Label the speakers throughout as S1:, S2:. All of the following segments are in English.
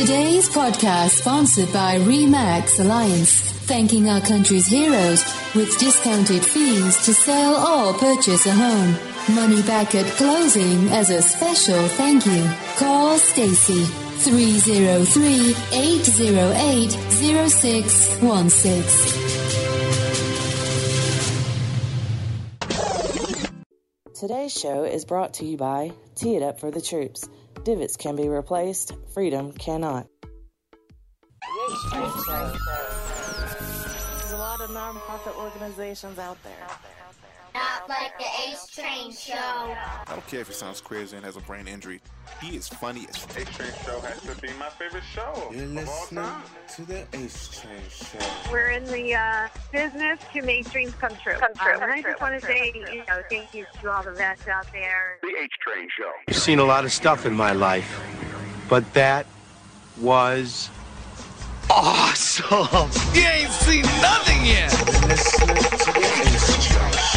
S1: Today's podcast sponsored by Remax Alliance, thanking our country's heroes with discounted fees to sell or purchase a home. Money back at closing as a special thank you. Call Stacy 303-808-0616.
S2: Today's show is brought to you by Tee It Up for the Troops. Divots can be replaced, freedom cannot. There's a lot of non-profit organizations out there.
S3: Not like the H Train Show.
S4: I don't care if he sounds crazy and has a brain injury. He is funny as
S5: H Train Show has to be my favorite show.
S6: You're listening to the H Train Show.
S7: We're in the business to make dreams come true. And I just want to say, thank you to all the vets out there.
S5: The H Train Show.
S8: I've seen a lot of stuff in my life, but that was awesome. You ain't seen nothing yet.
S6: You're listening to the H Train Show.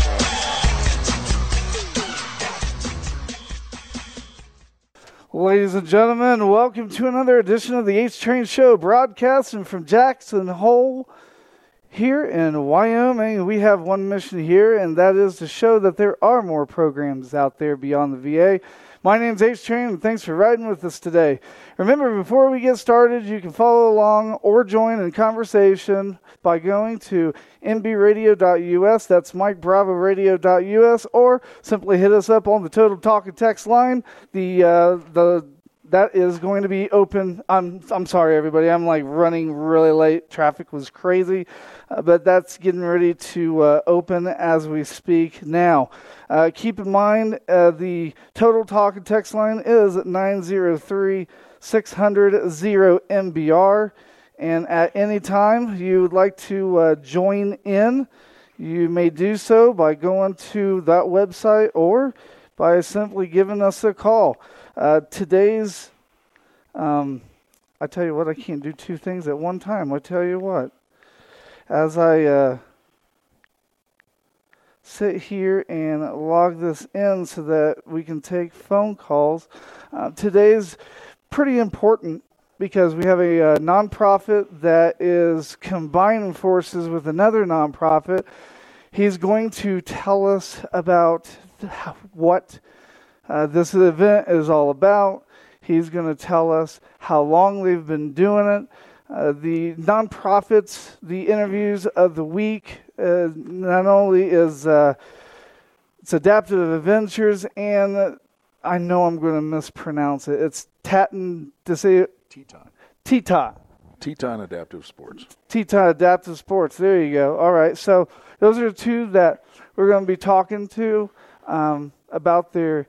S9: Ladies and gentlemen, welcome to another edition of the H Train Show, broadcasting from Jackson Hole here in Wyoming. We have one mission here, and that is to show that there are more programs out there beyond the VA. My name's H Train, and thanks for riding with us today. Remember, before we get started, you can follow along or join in conversation by going to nbradio.us, that's MikeBravoRadio.us, or simply hit us up on the Total Talk and Text line. That is going to be open. I'm sorry, everybody. I'm running really late. Traffic was crazy, but that's getting ready to open as we speak now. Keep in mind, the Total Talk and Text line is at 903-600-0MBR. And at any time you would like to join in, you may do so by going to that website or by simply giving us a call. Today's, I tell you what, I can't do two things at one time. I tell you what, as I sit here and log this in so that we can take phone calls, today's pretty important because we have a nonprofit that is combining forces with another nonprofit. He's going to tell us about what this event is all about. He's going to tell us how long they've been doing it. The nonprofits, the interviews of the week, not only is it's Adaptive Adventures, and I know I'm going to mispronounce it. It's Teton
S4: Adaptive Sports.
S9: Teton Adaptive Sports. There you go. All right. So those are two that we're going to be talking to about their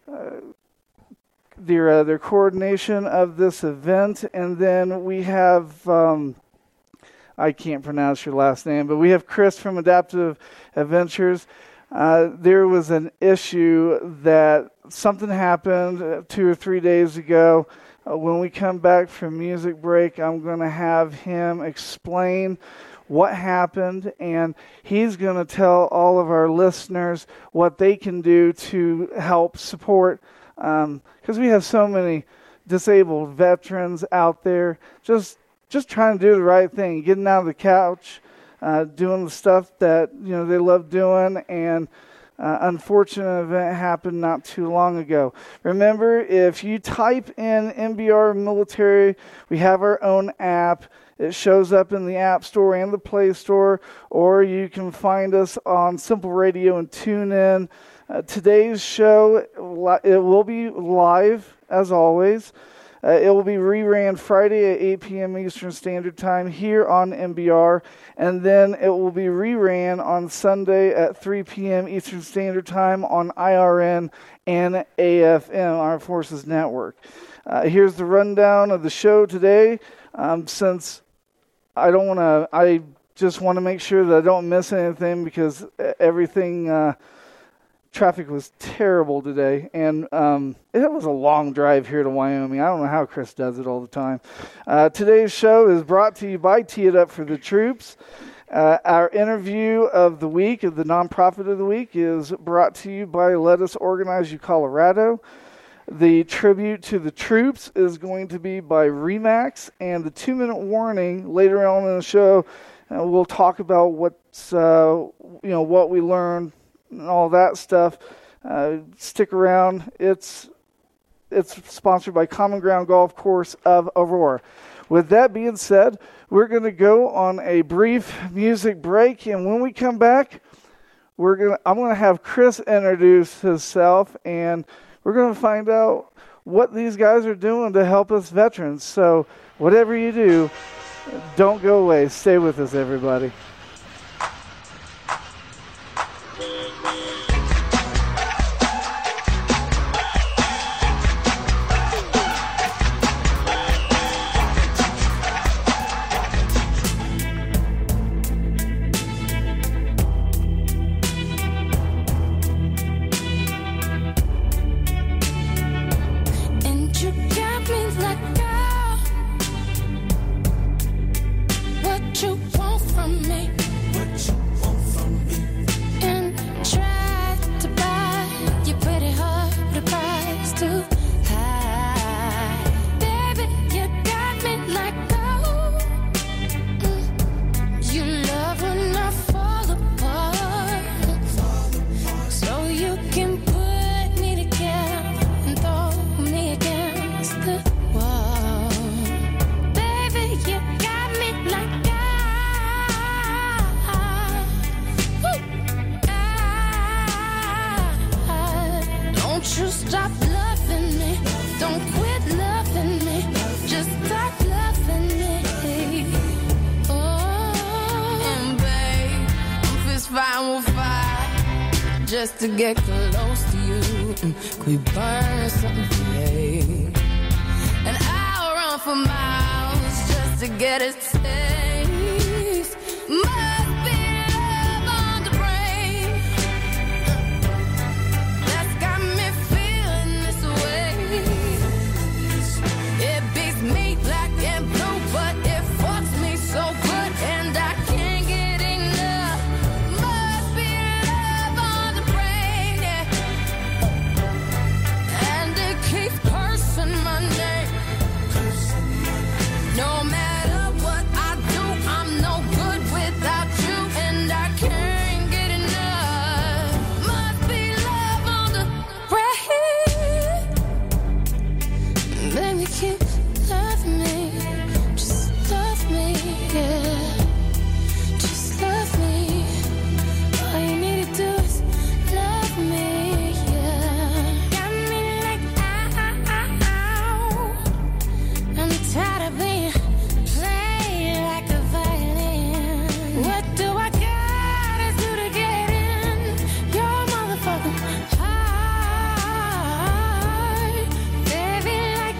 S9: coordination of this event. And then we have, I can't pronounce your last name, but we have Chris from Adaptive Adventures. There was an issue that something happened 2 or 3 days ago. When we come back from music break, I'm going to have him explain what happened, and he's going to tell all of our listeners what they can do to help support, because we have so many disabled veterans out there just trying to do the right thing, getting out of the couch, doing the stuff that they love doing, and unfortunate event happened not too long ago. Remember, if you type in NBR Military, we have our own app. It shows up in the App Store and the Play Store, or you can find us on Simple Radio and TuneIn. Today's show, it will be live, as always. It will be reran Friday at 8 p.m. Eastern Standard Time here on NBR, and then it will be reran on Sunday at 3 p.m. Eastern Standard Time on IRN and AFM, Armed Forces Network. Here's the rundown of the show today. Since I just want to make sure that I don't miss anything because everything. Traffic was terrible today, and it was a long drive here to Wyoming. I don't know how Chris does it all the time. Today's show is brought to you by Tee It Up for the Troops. Our interview of the week, of the nonprofit of the week, is brought to you by Let Us Organize You Colorado. The tribute to the troops is going to be by Remax, and the 2-minute warning later on in the show, we'll talk about what's what we learned and all that stuff. Stick around. It's sponsored by Common Ground Golf Course of Aurora. With that being said, we're going to go on a brief music break, and when we come back, I'm going to have Chris introduce himself, and we're going to find out what these guys are doing to help us veterans. So whatever you do, don't go away. Stay with us, everybody.
S10: Just to get close to you, could we burn something today? And I'll run for miles just to get a taste. Must be love on the brain that's got me feeling this way. It beats me black and blue, but it fucks me so good, and I can't get enough. Must be love on the brain, yeah. And it keeps cursing my name. No matter what I do, I'm no good without you, and I can't get enough. Must be love on the brain. Baby, keep loving me. Just love me, yeah. Just love me. All you need to do is love me, yeah. Got me like, ow. I'm tired of being played like a violin. What do I gotta do to get in your motherfucking heart? Baby, like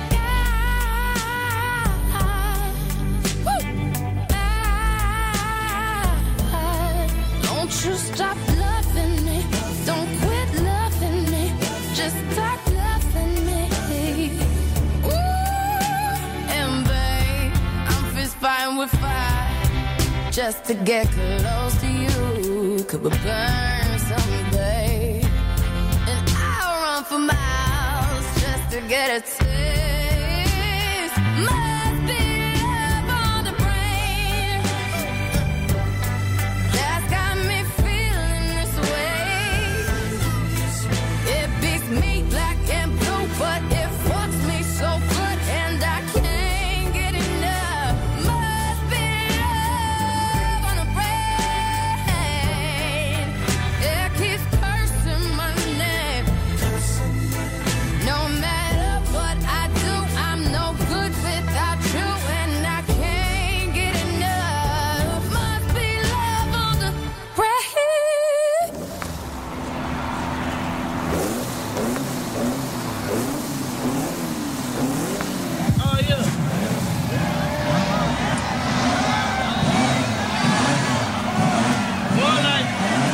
S10: don't you stop loving me. Don't quit loving me. Just stop loving me. Ooh, and babe, I'm fist fighting with fire just to get close to you. Could we burn something, babe? And I'll run for miles just to get a taste. Must be love on the brain that's got me feeling this way. It beats me black and blue, but it fucks me so good, and I can't get enough. Must be love on the brain. It keeps cursing my name. No matter what I do, I'm no good without you, and I can't get enough. Must be love on the brain.
S11: Oh, yeah. One night.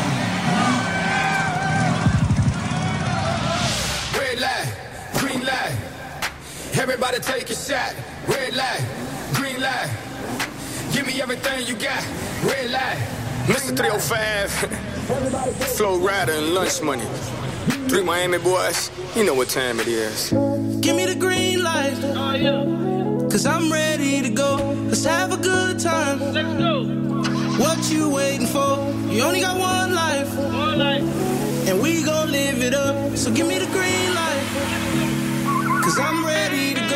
S12: Red light, green light. Everybody take a shot. Red light, green light. Give me everything you got. Red light. Mr. 305. Flow Rider and Lunch Money. Three Miami boys, you know what time it is.
S13: Give me the green light.
S11: Oh, yeah.
S13: Cause I'm ready to go. Let's have a good time.
S11: Let's go.
S13: What you waiting for? You only got one life.
S11: One life.
S13: And we gon' live it up. So give me the green light. Cause I'm ready to go.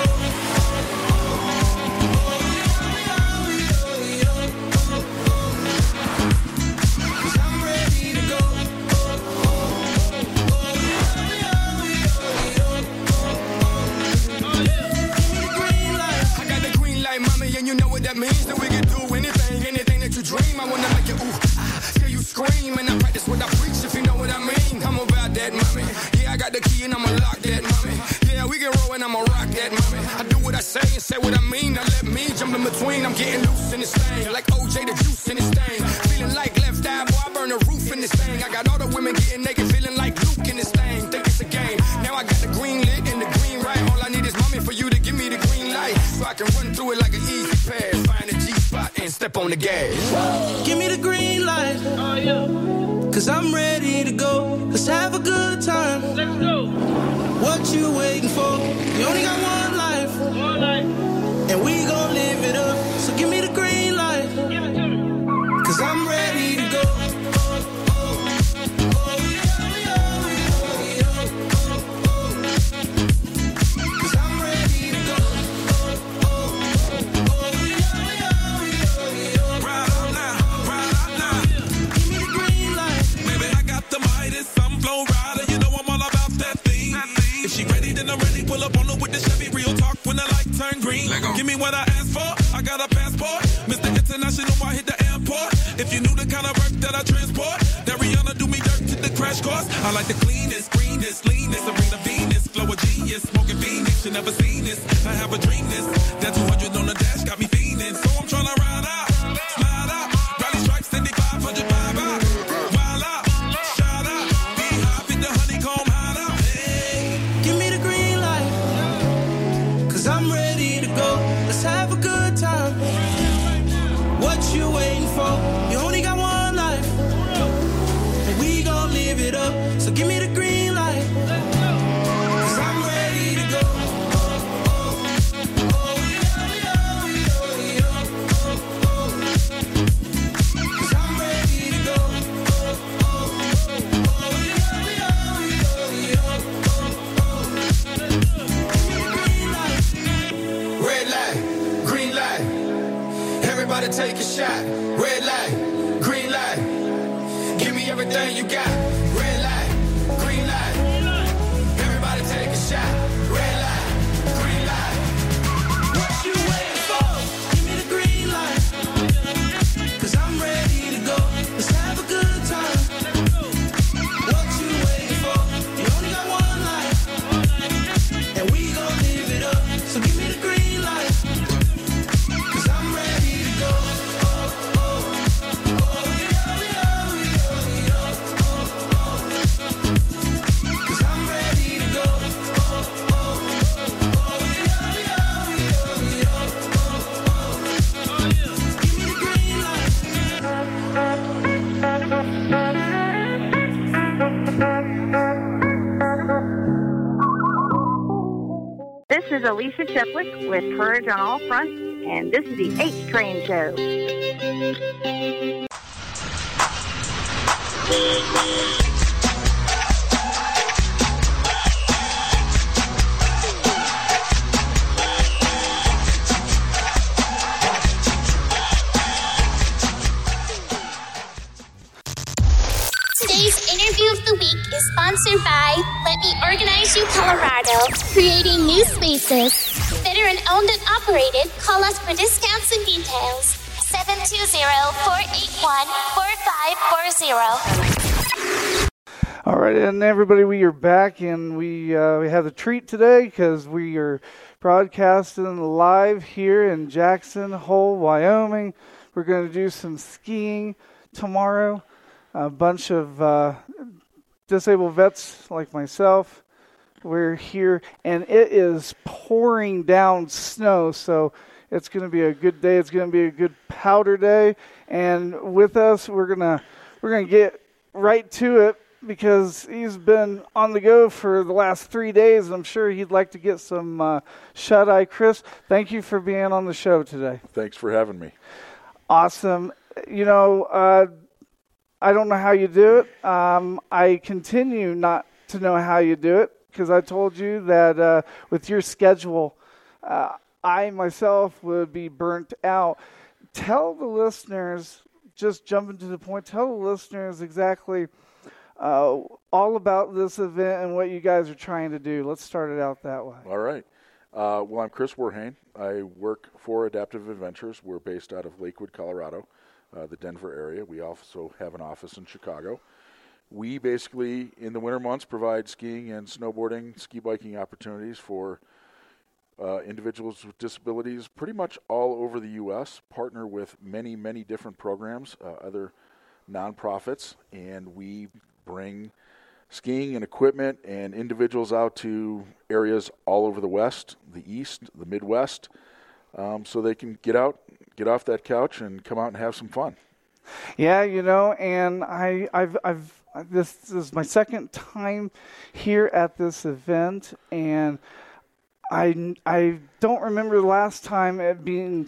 S12: And you know what that means, that we can do anything that you dream. I wanna make you ooh, hear you scream, and I practice what I preach, if you know what I mean. I'm about that, mommy. Yeah, I got the key and I'ma lock that, mommy. Yeah, we can roll and I'ma rock that, mommy. I do what I say and say what I mean. Now let me jump in between. I'm getting loose in this thing, like OJ the juice in this thing. Feeling like left eye, boy, I burn the roof in this thing. I got all the women getting naked, feeling like Luke in this thing. Think it's a game. Now I got the green lit and the green right. All I need is mommy for you to give me the green light, so I can run through it like an easy pass. Find a G-spot and step on the gas.
S13: Give me the green light.
S11: Oh, yeah.
S13: Cause I'm ready to go. Let's have a good time.
S11: Let's go.
S13: What you waiting for? You only got one life.
S11: One life.
S13: And we gon' live it up. So give me the green light.
S11: Give it to me.
S13: Cause I'm ready to go.
S14: I'm ready, pull up on her with the Chevy, real talk when the light turn green. Give me what I asked for, I got a passport. Mr. International, I hit the airport. If you knew the kind of work that I transport, that Rihanna do me dirt to the crash course. I like the cleanest, greenest, leanest, Serena Venus, flow a genius, smoking Phoenix, you never seen this. I have a dream this, that 200 on the dash got me feeling. So I'm tryna ride out, slide out, rally stripes, 7500 vibe out, wild out, shout out, be high, fit the honeycomb hide out. Hey,
S13: give me the green light. Cause I'm ready to go. Let's have a good time. What you waiting for? You only got one life. And we gon' live it up. So give me the green light. Cause I'm ready to go. Cause I'm ready to go.
S12: Red light, green light. Everybody take a shot. Red light, green light. Give me everything you got. Red light, green light. Everybody take a shot. Red light, green light.
S13: What you waiting for? Give me the green light. Cause I'm ready to go. Let's have a good time. What you waiting for? You only got one life. And we gon' live it up. So give me the green light. Cause I'm ready to go. Cause I'm ready to go. Give me the green light.
S7: This is Alicia Cheplik with Courage on All Fronts, and this is the H Train Show.
S3: Today's interview of the week is sponsored by Let Me Organize You Colorado, creating new spaces. Veteran owned and operated. Call us for discounts and details. 720-481-4540.
S9: All right, and everybody, we are back, and we have a treat today because we are broadcasting live here in Jackson Hole, Wyoming. We're going to do some skiing tomorrow. A bunch of disabled vets like myself. We're here, and it is pouring down snow, so it's going to be a good day. It's going to be a good powder day, and with us, we're gonna get right to it. because he's been on the go for the last 3 days. I'm sure he'd like to get some shut-eye. Chris, thank you for being on the show today.
S15: Thanks for having me.
S9: Awesome. You know, I don't know how you do it. I continue not to know how you do it because I told you that with your schedule, I myself would be burnt out. Tell the listeners, just jumping to the point, tell the listeners exactly all about this event and what you guys are trying to do. Let's start it out that way.
S15: All right. Well, I'm Chris Werhane. I work for Adaptive Adventures. We're based out of Lakewood, Colorado, the Denver area. We also have an office in Chicago. We basically, in the winter months, provide skiing and snowboarding, ski biking opportunities for individuals with disabilities pretty much all over the U.S., partner with many, many different programs, other nonprofits, and we bring skiing and equipment and individuals out to areas all over the West, the East, the Midwest, so they can get out, get off that couch, and come out and have some fun.
S9: Yeah, you know, and this is my second time here at this event, and I don't remember the last time it being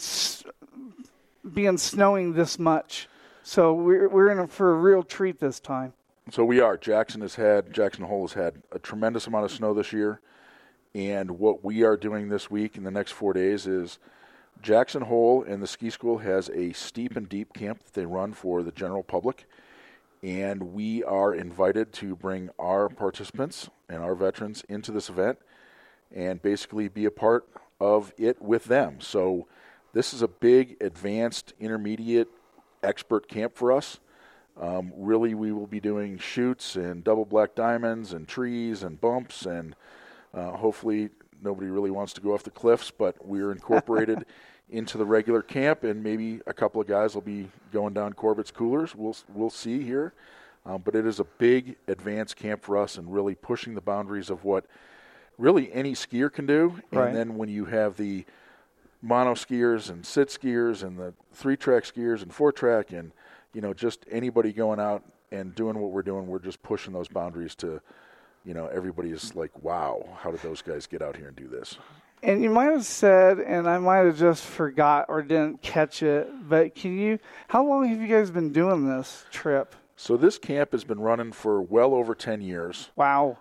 S9: snowing this much. So we're in for a real treat this time.
S15: So we are. Jackson Hole has had a tremendous amount of snow this year, and what we are doing this week in the next 4 days is Jackson Hole and the ski school has a steep and deep camp that they run for the general public, and we are invited to bring our participants and our veterans into this event and basically be a part of it with them. So this is a big, advanced, intermediate, expert camp for us. Really, we will be doing chutes and double black diamonds and trees and bumps, and hopefully nobody really wants to go off the cliffs, but we're incorporated into the regular camp, and maybe a couple of guys will be going down Corbett's Coolers. We'll see here. But it is a big, advanced camp for us and really pushing the boundaries of what really any skier can do.
S9: Right.
S15: And then when you have the mono skiers and sit skiers and the 3-track skiers and 4-track and, you know, just anybody going out and doing what we're doing, we're just pushing those boundaries to, you know, everybody is like, wow, how did those guys get out here and do this?
S9: And you might have said, and I might have just forgot or didn't catch it, but how long have you guys been doing this trip?
S15: So this camp has been running for well over 10 years.
S9: Wow.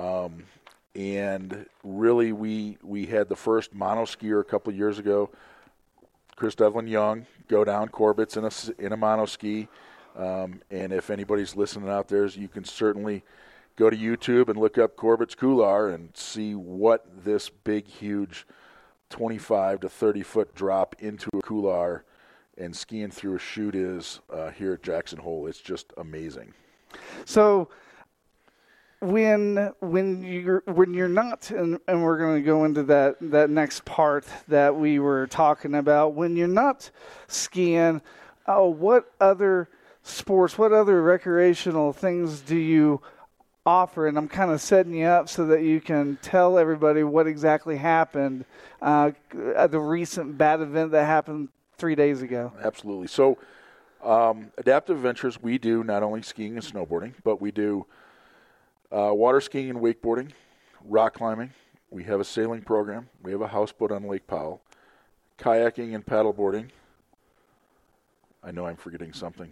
S15: And really, we had the first mono skier a couple of years ago, Chris Devlin Young, go down Corbett's in a mono ski. And if anybody's listening out there, you can certainly go to YouTube and look up Corbett's Couloir and see what this big, huge 25 to 30-foot drop into a couloir and skiing through a chute is here at Jackson Hole. It's just amazing.
S9: So when you're not, and we're going to go into that next part that we were talking about, when you're not skiing, what other sports, what other recreational things do you offer? And I'm kind of setting you up so that you can tell everybody what exactly happened at the recent bad event that happened 3 days ago.
S15: Absolutely. So Adaptive Adventures, we do not only skiing and snowboarding, but we do water skiing and wakeboarding, rock climbing. We have a sailing program. We have a houseboat on Lake Powell, kayaking and paddleboarding. I know I'm forgetting something.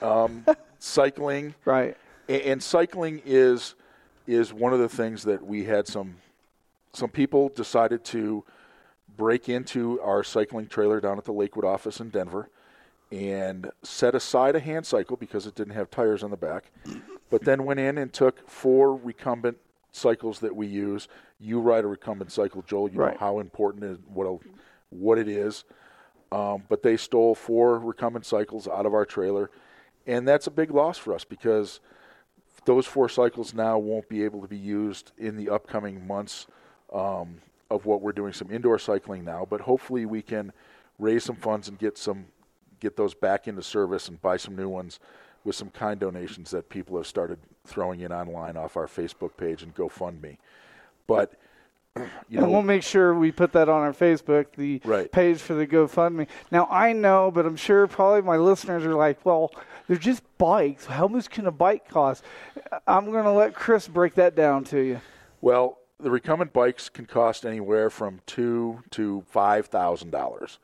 S15: Cycling.
S9: Right.
S15: And cycling is one of the things that we had some people decided to break into our cycling trailer down at the Lakewood office in Denver and set aside a hand cycle because it didn't have tires on the back, but then went in and took 4 recumbent cycles that we use. You ride a recumbent cycle, Joel. You know how important it is, what it is. But they stole 4 recumbent cycles out of our trailer, and that's a big loss for us because those 4 cycles now won't be able to be used in the upcoming months of what we're doing, some indoor cycling now. But hopefully we can raise some funds and get those back into service and buy some new ones with some kind donations that people have started throwing in online off our Facebook page and GoFundMe. But
S9: And we'll make sure we put that on our Facebook, the
S15: Right.
S9: page for the GoFundMe. Now, I know, but I'm sure probably my listeners are like, well, they're just bikes. How much can a bike cost? I'm going to let Chris break that down to you.
S15: Well, the recumbent bikes can cost anywhere from $2,000 to $5,000.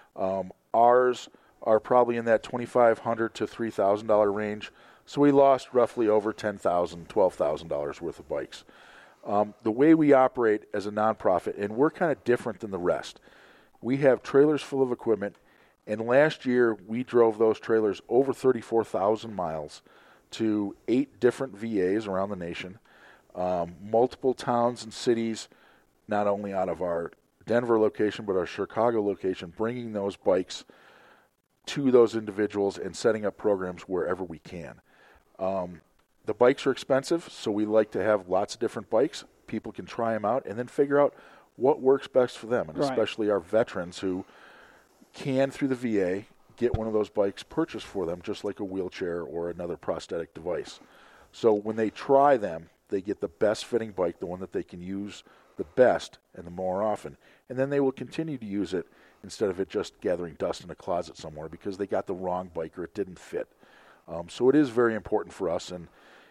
S15: Ours are probably in that $2,500 to $3,000 range. So we lost roughly over $10,000, $12,000 worth of bikes. The way we operate as a nonprofit, and we're kind of different than the rest, we have trailers full of equipment, and last year we drove those trailers over 34,000 miles to 8 different VAs around the nation, multiple towns and cities, not only out of our Denver location but our Chicago location, bringing those bikes to those individuals and setting up programs wherever we can. The bikes are expensive, so we like to have lots of different bikes. People can try them out and then figure out what works best for them, and
S9: Right.
S15: especially our veterans who can, through the VA, get one of those bikes purchased for them, just like a wheelchair or another prosthetic device. So when they try them, they get the best fitting bike, the one that they can use the best and the more often. And then they will continue to use it instead of it just gathering dust in a closet somewhere because they got the wrong bike or it didn't fit. So it is very important for us, and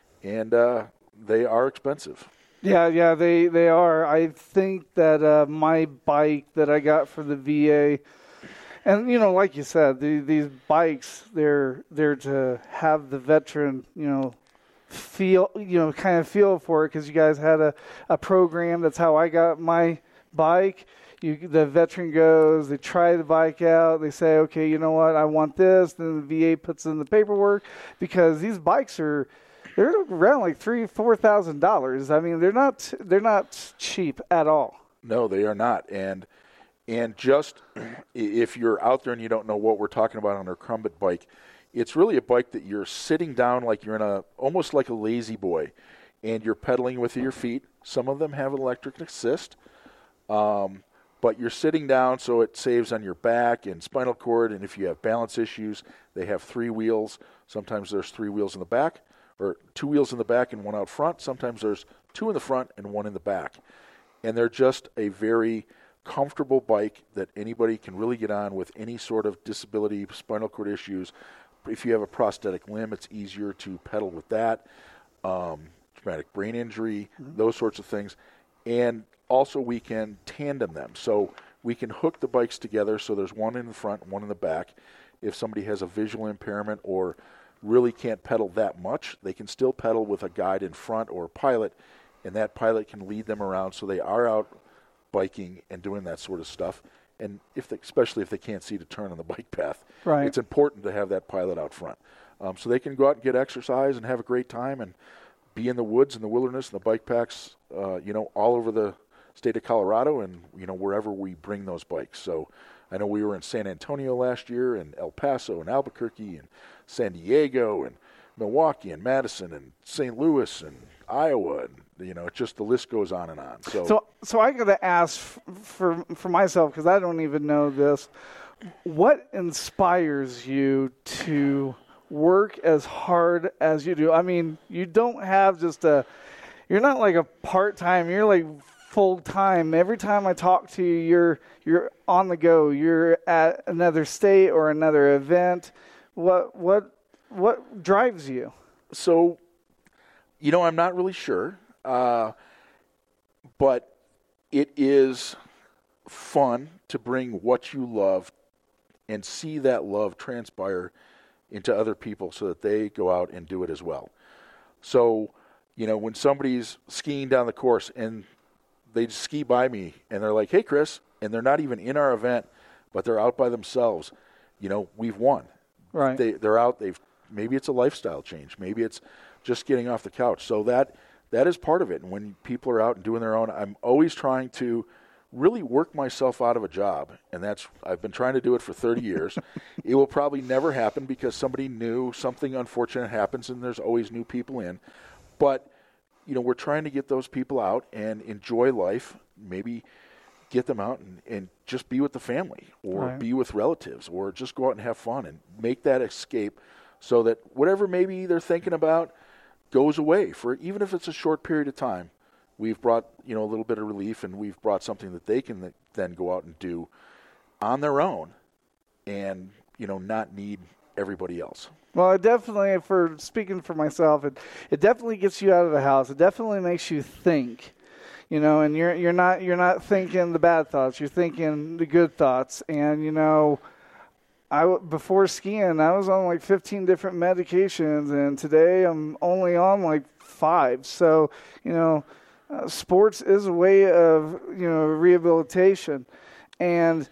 S15: they are expensive.
S9: Yeah, they are. I think that my bike that I got for the VA, and like you said, these bikes, they're to have the veteran, feel for it, because you guys had a program. That's how I got my bike. The veteran goes, they try the bike out, they say, okay, you know what, I want this. Then the VA puts in the paperwork, because these bikes they're around like $3,000-$4,000. I mean, they're not cheap at all.
S15: No, they are not. And just if you're out there and you don't know what we're talking about on a recumbent bike, it's really a bike that you're sitting down like you're in almost like a lazy boy, and you're pedaling with your feet. Some of them have an electric assist, but you're sitting down, so it saves on your back and spinal cord. And if you have balance issues, they have 3 wheels. Sometimes there's 3 wheels in the back, or 2 wheels in the back and 1 out front. Sometimes there's 2 in the front and 1 in the back. And they're just a very comfortable bike that anybody can really get on with any sort of disability, spinal cord issues. If you have a prosthetic limb, it's easier to pedal with that. Traumatic brain injury, those sorts of things. And also we can tandem them. So we can hook the bikes together so there's 1 in the front, 1 in the back. If somebody has a visual impairment or really can't pedal that much, they can still pedal with a guide in front or a pilot, and that pilot can lead them around so they are out biking and doing that sort of stuff. And especially if they can't see to turn on the bike path,
S9: Right.
S15: It's important to have that pilot out front. So they can go out and get exercise and have a great time and be in the woods and the wilderness and the bike packs, all over the state of Colorado and, wherever we bring those bikes. So I know we were in San Antonio last year and El Paso and Albuquerque and San Diego and Milwaukee and Madison and St. Louis and Iowa, and it's just the list goes on and on.
S9: So I got to ask for myself, because I don't even know this. What inspires you to work as hard as you do? I mean, you don't have you're not like a part-time, you're like full-time. Every time I talk to you, you're on the go. You're at another state or another event. What drives you?
S15: So, I'm not really sure, but it is fun to bring what you love and see that love transpire into other people so that they go out and do it as well. So, when somebody's skiing down the course and they ski by me and they're like, hey, Chris, and they're not even in our event, but they're out by themselves, we've won.
S9: Right.
S15: They're out. Maybe it's a lifestyle change. Maybe it's just getting off the couch. So that is part of it. And when people are out and doing their own, I'm always trying to really work myself out of a job. And I've been trying to do it for 30 years. It will probably never happen because somebody new, something unfortunate happens, and there's always new people in. But, we're trying to get those people out and enjoy life, maybe get them out and just be with the family or
S9: Right.
S15: be with relatives or just go out and have fun and make that escape so that whatever maybe they're thinking about goes away for, even if it's a short period of time, we've brought, a little bit of relief, and we've brought something that they can then go out and do on their own and, not need everybody else.
S9: Well, it definitely, for speaking for myself, it definitely gets you out of the house. It definitely makes you think, and you're not thinking the bad thoughts. You're thinking the good thoughts. And, before skiing, I was on like 15 different medications, and today I'm only on like 5. So, sports is a way of, rehabilitation. And,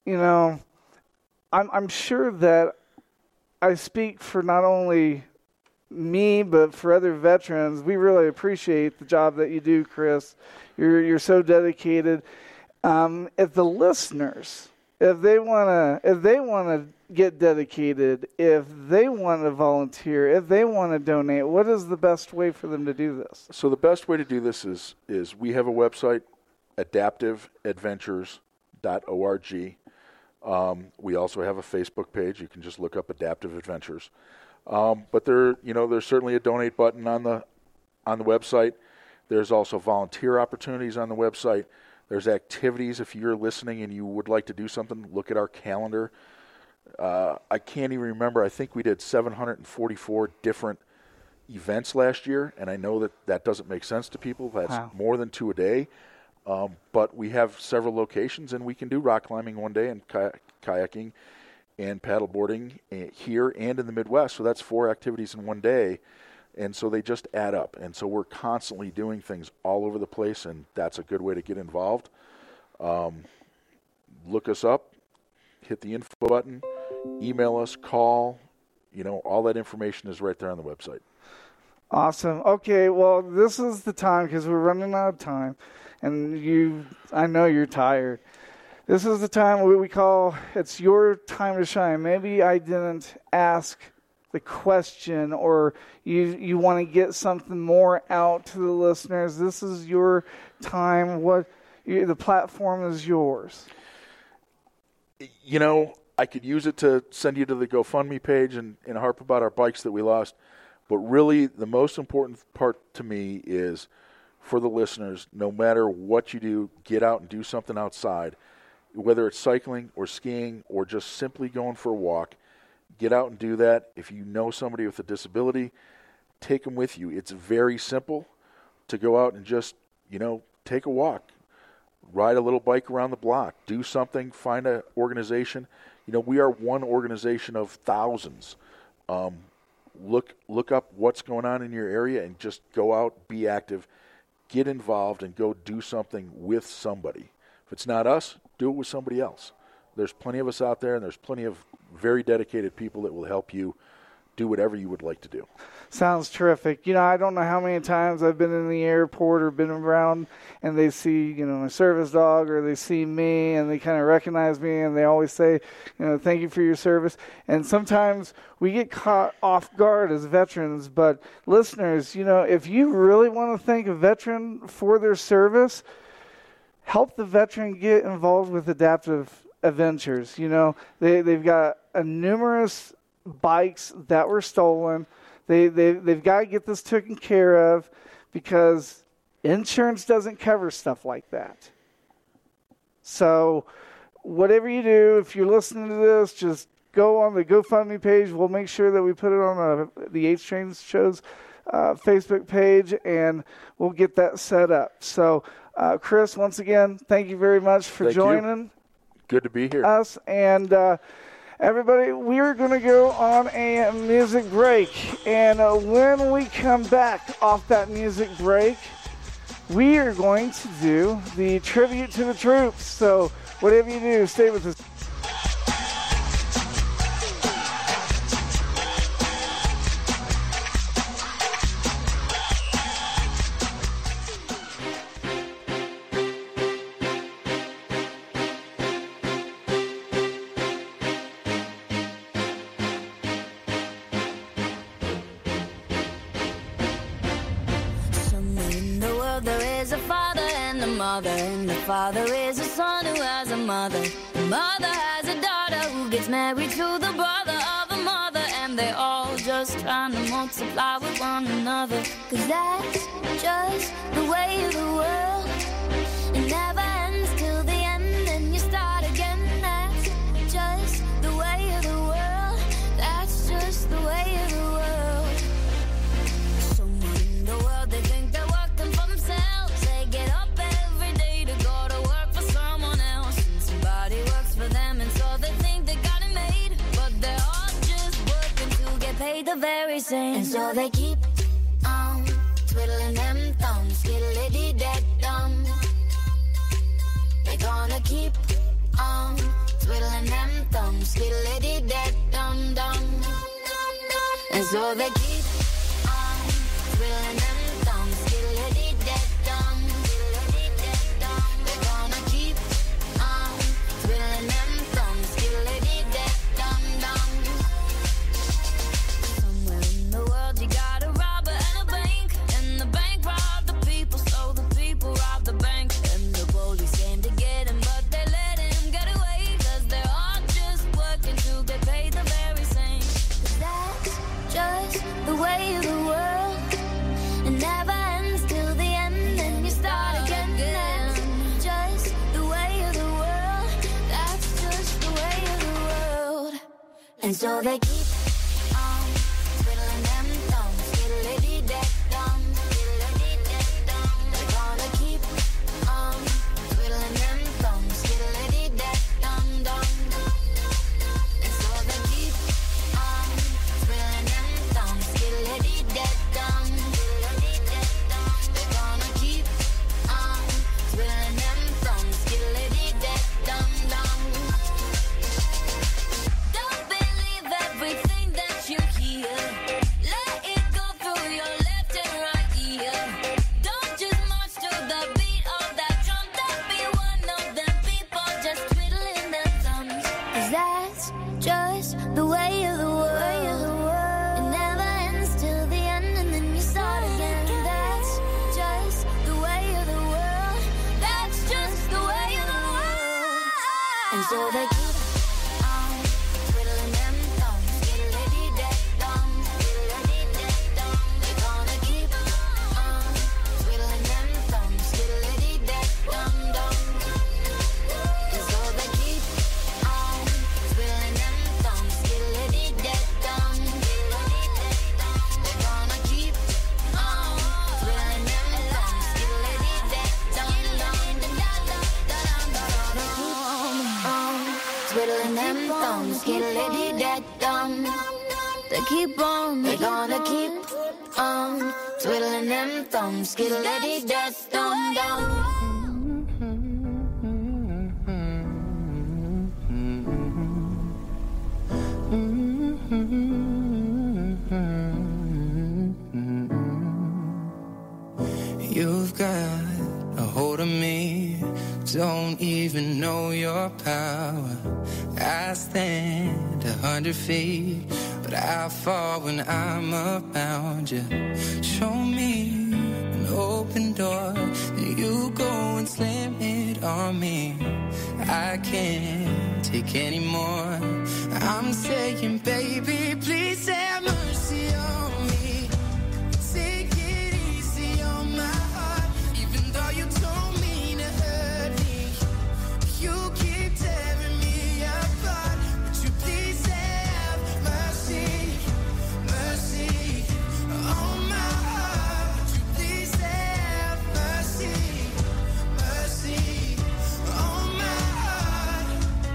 S9: I'm sure that I speak for not only me, but for other veterans. We really appreciate the job that you do, Chris. You're so dedicated. If the listeners, if they want to get dedicated, if they want to volunteer, if they want to donate, what is the best way for them to do this?
S15: So the best way to do this is we have a website, adaptiveadventures.org. We also have a Facebook page. You can just look up Adaptive Adventures. But there's certainly a donate button on the website. There's also volunteer opportunities on the website. There's activities. If you're listening and you would like to do something, look at our calendar. I can't even remember. I think we did 744 different events last year, and I know that doesn't make sense to people. That's more than 2 a day. But we have several locations, and we can do rock climbing one day and kayaking and paddleboarding here and in the Midwest. So that's 4 activities in one day, and so they just add up. And so we're constantly doing things all over the place, and that's a good way to get involved. Look us up, hit the info button, email us, call. All that information is right there on the website.
S9: Awesome. Okay, well, this is the time because we're running out of time. And I know you're tired. This is the time we call, it's your time to shine. Maybe I didn't ask the question, or you want to get something more out to the listeners. This is your time. The platform is yours.
S15: I could use it to send you to the GoFundMe page and harp about our bikes that we lost. But really, the most important part to me is, for the listeners, no matter what you do, get out and do something outside, whether it's cycling or skiing or just simply going for a walk. Get out and do that. If you know somebody with a disability, take them with you. It's very simple to go out and just, take a walk, ride a little bike around the block, do something, find an organization. We are one organization of thousands. Look up what's going on in your area and just go out, be active. Get involved and go do something with somebody. If it's not us, do it with somebody else. There's plenty of us out there, and there's plenty of very dedicated people that will help you do whatever you would like to do.
S9: Sounds terrific. I don't know how many times I've been in the airport or been around, and they see, my service dog, or they see me, and they kind of recognize me, and they always say, thank you for your service. And sometimes we get caught off guard as veterans, but listeners, if you really want to thank a veteran for their service, help the veteran get involved with Adaptive Adventures. They've got numerous bikes that were stolen. They've got to get this taken care of because insurance doesn't cover stuff like that. So whatever you do, if you're listening to this, just go on the GoFundMe page. We'll make sure that we put it on the H Train Show's Facebook page, and we'll get that set up. So, Chris, once again, thank you very much for joining.
S15: Good to be here.
S9: Us, and everybody, we are going to go on a music break. And when we come back off that music break, we are going to do the tribute to the troops. So whatever you do, stay with us.
S10: And the father is a son who has a mother. The mother has a daughter who gets married to the brother of a mother. And and they all just trying to multiply with one another. 'Cause that's just the way of the world. It never ends till the end, and you start again. That's just the way of the world. That's just the way of the world. Someone in the world, they think they're working for themselves. They get up every day to go to work for someone else, and somebody works for them, and so they think they got it made. But they're all just working to get paid the very same. And so they keep on twiddling them thumbs, skiddly-dee-dee-dum. They're gonna keep on twiddling them thumbs, skiddly-dee-dee-dum-dum. And so they keep on twiddling them thumbs, skiddly-dee-dee-dum. They're gonna keep on twiddling them thumbs, skiddly-dee-dee-dum-dum. Somewhere in the world you got a robber and a bank, and the bank robbed the people, so the people robbed the bank. And the police came to get him, but they let him get away, 'cause they're all just working to get paid the very same. 'Cause that's just the way of the world. It never ends till the end, and you start again. That's just the way of the world. That's just the way of the world. And so they keep on twiddling them thumbs, skiddly-dee-dee-dum, skiddly-dee-dee-dum. They're gonna keep on twiddling them thumbs, skiddly-dee-dee-dum-dum. And so they keep on twiddling them thumbs, skiddly-dee-dee-dum, skiddly-dee-dee-dum. They're gonna keep on twiddling them thumbs, skiddly-dee-dee-dum-dum. Don't believe everything that you hear. Let it go through your left and right ear. Don't just march to the beat of that drum. Don't be one of them people just twiddling their thumbs. 'Cause that's just the way of the world. It never ends till the end, and then you start again. That's just the way of the world. That's just the way of the world. And so they keep on twiddling them thumbs, skiddly-dee-dee-dum, skiddly-dee-dee-dum. They're gonna keep on twiddling them thumbs, skiddly-dee-dee-dum-dum. And so they keep on twiddling them thumbs, skiddly-dee-dee-dum, skiddly-dee-dee-dum. They're gonna keep on twiddling them thumbs, skiddly-dee-dee-dum. Twiddling them thumbs, skiddly-dee-dee-dum. They keep on, they're gonna keep on twiddling them thumbs, skiddly-dee-dee-dum-dum.
S16: You've got a hold of me, don't even know your power. I stand 100 feet, but I fall when I'm around you. Show me an open door, then you go and slam it on me. I can't take anymore. I'm saying, baby, please have mercy on me. Take it easy on my heart, even though you told me to hurt me. You keep tearing me apart. Would you please have mercy, mercy on my heart? Would you please have mercy, mercy on my heart?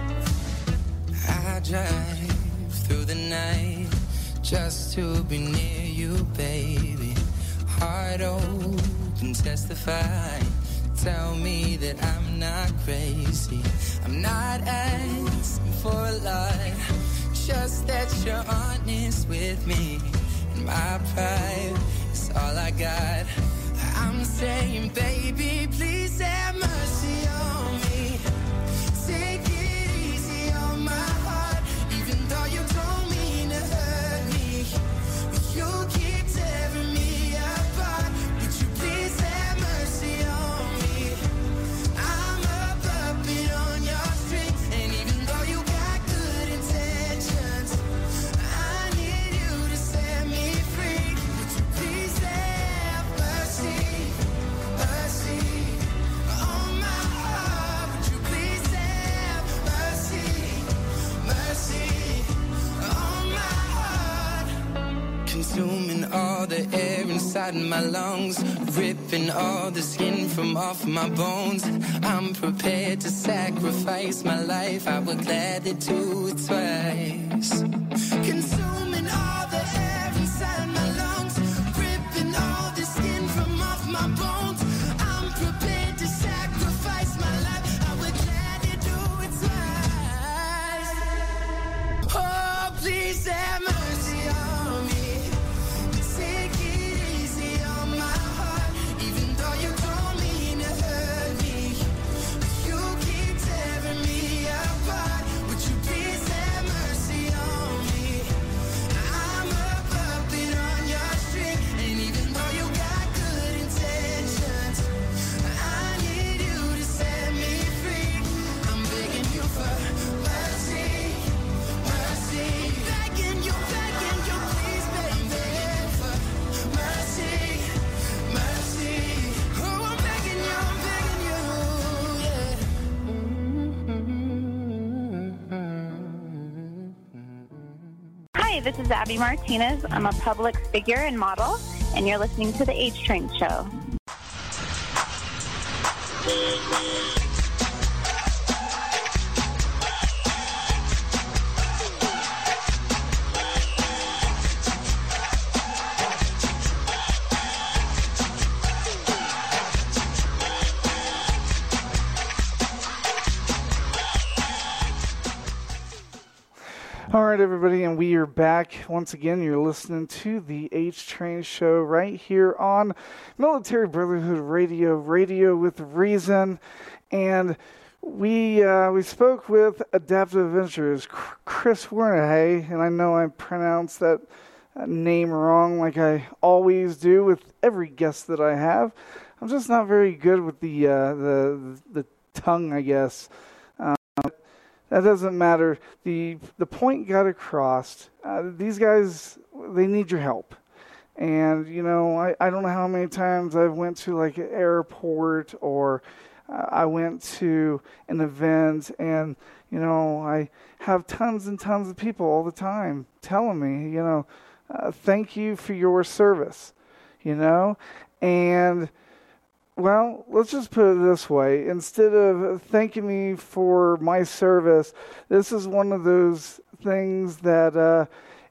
S16: I drive through the night just to be near you, baby. Heart open, testify. Tell me that I'm not crazy. I'm not asking for a lot, just that you're honest with me. And my pride is all I got. I'm saying, baby, please have mercy on me. Take it easy on my heart, even though you don't mean to hurt me. You keep tearing me apart. Would you please have mercy on me? I'm a puppet on your string, and even though you got good intentions, I need inside my lungs, ripping all the skin from off my bones. I'm prepared to sacrifice my life. I would gladly do it twice. Consuming all the air inside my lungs, ripping all the skin from off my bones. I'm prepared to sacrifice my life. I would gladly do it twice. Oh, please have mercy on me. Take it easy on my heart, even though you don't mean to hurt me. You keep tearing me apart. Would you please have mercy on me? I'm a puppet on your string, and even though you got good intentions, I need you to set me free. I'm begging you for mercy, mercy. Begging you, please, baby. Mercy, mercy. Oh, I'm begging you,
S17: Hi, this is Abby Martinez. I'm a public figure and model, and you're listening to The H Train Show.
S9: All right, everybody, and we are back. Once again, you're listening to the H Train Show right here on Military Brotherhood Radio, Radio with Reason. And we spoke with Adaptive Adventures, Chris Wernehay, and I know I pronounced that name wrong like I always do with every guest that I have. I'm just not very good with the tongue, I guess. That doesn't matter. The point got across. These guys, they need your help. And, you know, I don't know how many times I've went to like an airport or I went to an event and, you know, I have tons and tons of people all the time telling me, you know, thank you for your service, you know. And well, let's just put it this way. Instead of thanking me for my service, this is one of those things that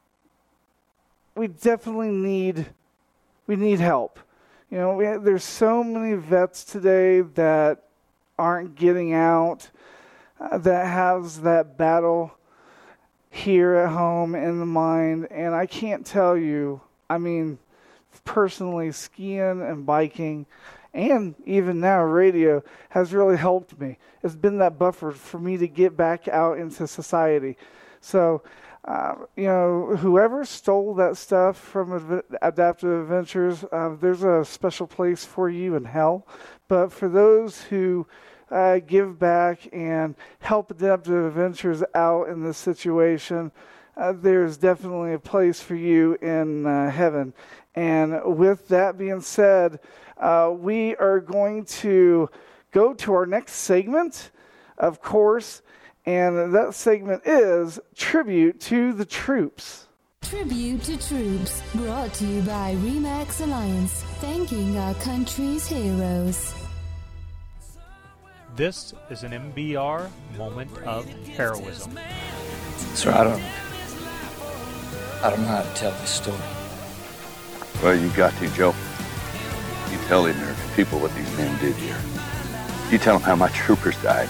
S9: we definitely need. We need help. You know, there's so many vets today that aren't getting out, that has that battle here at home in the mind. And I can't tell you, I mean, personally, skiing and biking, and even now radio has really helped me. It's been that buffer for me to get back out into society. So, you know, whoever stole that stuff from Adaptive Adventures, there's a special place for you in hell. But for those who give back and help Adaptive Adventures out in this situation, there's definitely a place for you in heaven. And with that being said, we are going to go to our next segment, of course, and that segment is Tribute to the Troops.
S1: Tribute to Troops, brought to you by Remax Alliance, thanking our country's heroes.
S18: This is an MBR moment of heroism.
S19: Sir, I don't know how to tell this story.
S20: Well, you got to, Joe. You tell the American people what these men did here. You tell them how my troopers died.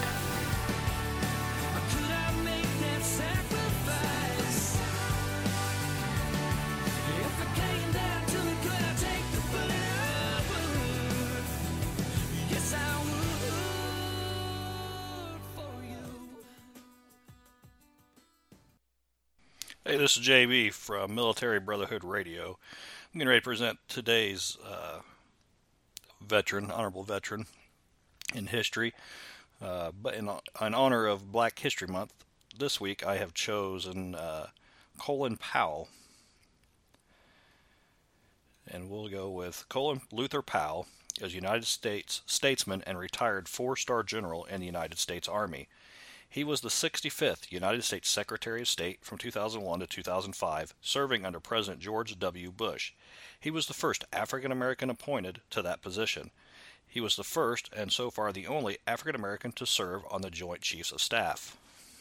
S21: Hey, this is JB from Military Brotherhood Radio. I'm getting ready to present today's honorable veteran in history. But in honor of Black History Month, this week I have chosen Colin Powell. And we'll go with Colin Luther Powell, as United States statesman and retired 4-star general in the United States Army. He was the 65th United States Secretary of State from 2001 to 2005, serving under President George W. Bush. He was the first African American appointed to that position. He was the first, and so far the only, African American to serve on the Joint Chiefs of Staff.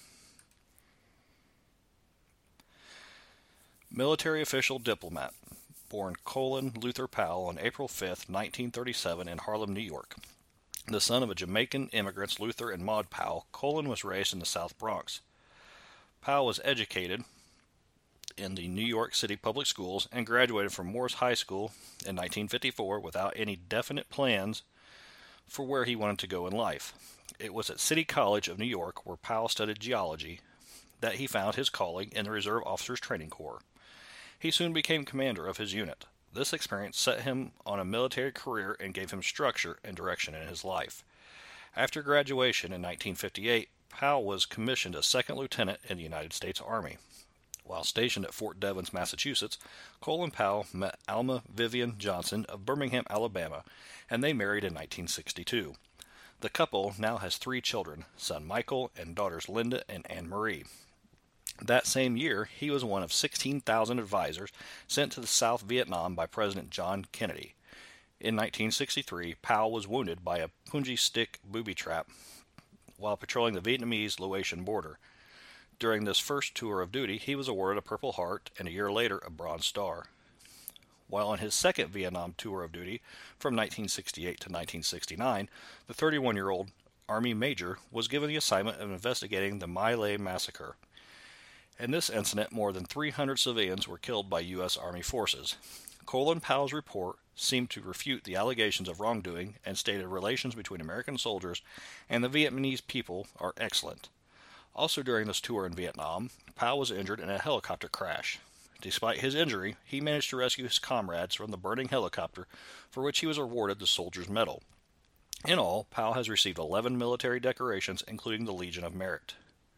S21: Military official diplomat. Born Colin Luther Powell on April 5, 1937 in Harlem, New York. The son of a Jamaican immigrants Luther and Maud Powell, Colin was raised in the South Bronx. Powell was educated in the New York City public schools and graduated from Morris High School in 1954 without any definite plans for where he wanted to go in life. It was at City College of New York, where Powell studied geology, that he found his calling in the Reserve Officers Training Corps. He soon became commander of his unit. This experience set him on a military career and gave him structure and direction in his life. After graduation in 1958, Powell was commissioned as second lieutenant in the United States Army. While stationed at Fort Devens, Massachusetts, Colin Powell met Alma Vivian Johnson of Birmingham, Alabama, and they married in 1962. The couple now has 3 children, son Michael and daughters Linda and Anne Marie. That same year, he was one of 16,000 advisors sent to the South Vietnam by President John Kennedy. In 1963, Powell was wounded by a punji stick booby trap while patrolling the Vietnamese-Laotian border. During this first tour of duty, he was awarded a Purple Heart and a year later a Bronze Star. While on his second Vietnam tour of duty, from 1968 to 1969, the 31-year-old Army Major was given the assignment of investigating the My Lai massacre. In this incident, more than 300 civilians were killed by U.S. Army forces. Colin Powell's report seemed to refute the allegations of wrongdoing and stated relations between American soldiers and the Vietnamese people are excellent. Also during this tour in Vietnam, Powell was injured in a helicopter crash. Despite his injury, he managed to rescue his comrades from the burning helicopter, for which he was awarded the Soldier's Medal. In all, Powell has received 11 military decorations, including the Legion of Merit.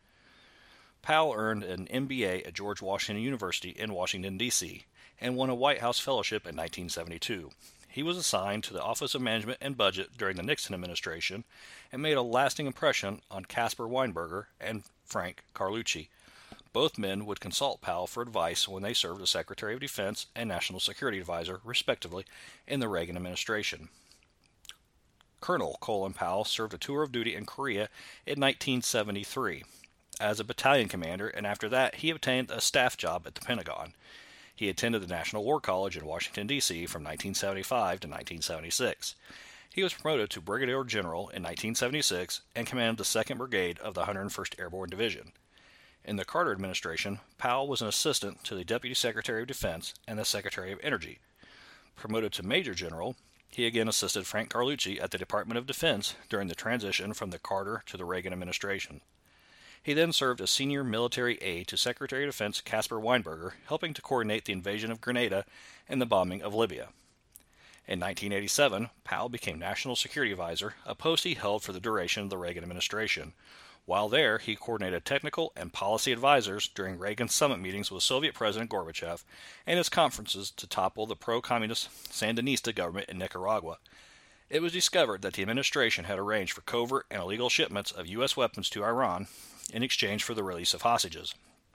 S21: Powell earned an MBA at George Washington University in Washington, D.C., and won a White House Fellowship in 1972. He was assigned to the Office of Management and Budget during the Nixon administration and made a lasting impression on Caspar Weinberger and Frank Carlucci. Both men would consult Powell for advice when they served as Secretary of Defense and National Security Advisor, respectively, in the Reagan administration. Colonel Colin Powell served a tour of duty in Korea in 1973 as a battalion commander, and after that he obtained a staff job at the Pentagon. He attended the National War College in Washington, D.C. from 1975 to 1976. He was promoted to Brigadier General in 1976 and commanded the 2nd Brigade of the 101st Airborne Division. In the Carter administration, Powell was an assistant to the Deputy Secretary of Defense and the Secretary of Energy. Promoted to Major General, he again assisted Frank Carlucci at the Department of Defense during the transition from the Carter to the Reagan administration. He then served as senior military aide to Secretary of Defense Caspar Weinberger, helping to coordinate the invasion of Grenada and the bombing of Libya. In 1987, Powell became National Security Advisor, a post he held for the duration of the Reagan administration. While there, he coordinated technical and policy advisors during Reagan's summit meetings with Soviet President Gorbachev and his conferences to topple the pro-communist Sandinista government in Nicaragua. It was discovered that the administration had arranged for covert and illegal shipments of U.S. weapons to Iran in exchange for the release of hostages.